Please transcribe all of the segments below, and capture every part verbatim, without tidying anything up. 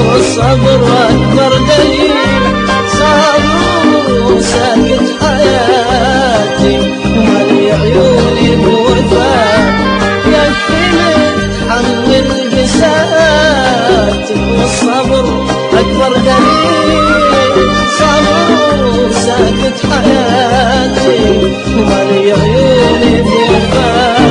والصبر أكبر دليل، صابر وساكت حياتي ومالي عيوني بوفاء، يكفي متحمل بساتك والصبر أكبر دليل، صابر وساكت حياتي ومالي عيوني بوفاء.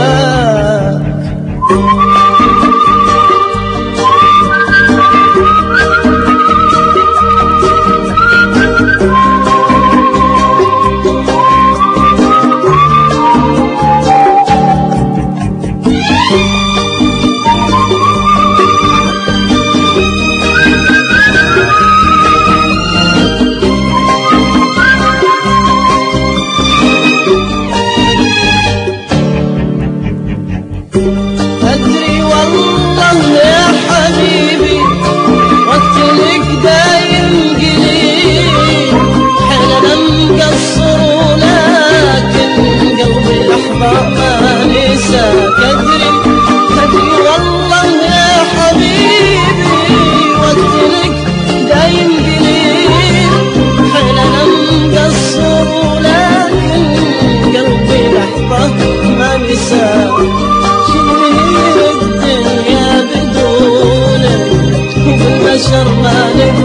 أدري والله يا حبيبي وقت لك دايم قليل، حين مقصر ولكن قلبي لحظة ما نساك. أدري أدري والله يا حبيبي وقت لك دايم قليل، حين مقصر ولكن قلبي لحظة ما نساك. البشر ما